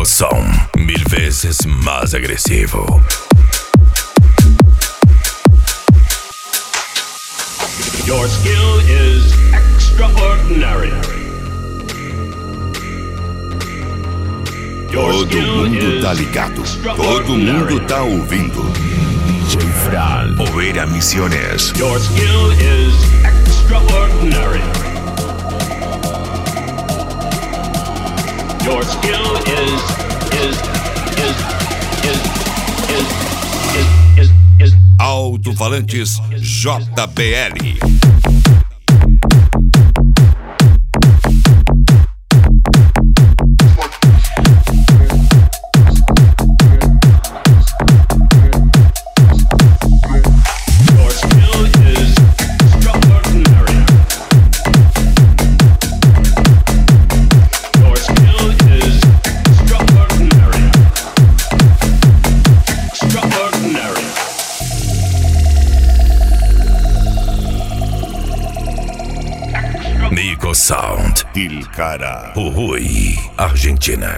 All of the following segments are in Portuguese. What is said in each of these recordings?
O som 1000 vezes mais agressivo. Your skill is extraordinary. Todo mundo tá ligado. Todo mundo tá ouvindo. DJ Fran. Poeira Misiones. Your skill is extraordinary. Your skill is Alto-falantes JBL. Nico Sound. Tilcara. Jujuy, Argentina.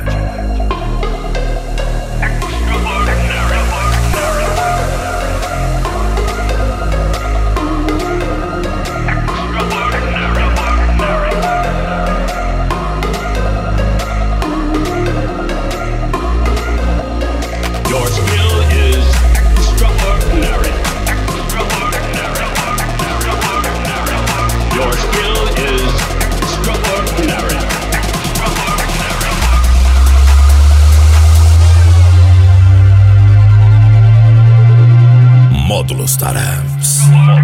Your skill is extraordinary. Your skill is extraordinary. Módulos Tarefs.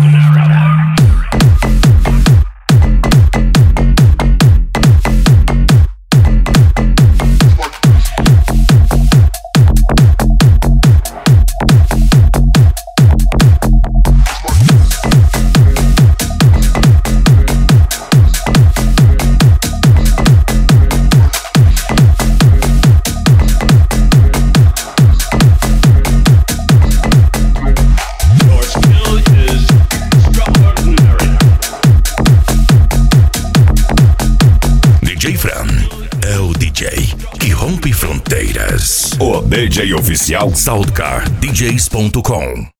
DJ Fran é o DJ que rompe fronteiras. O DJ oficial SoundCardDJs.com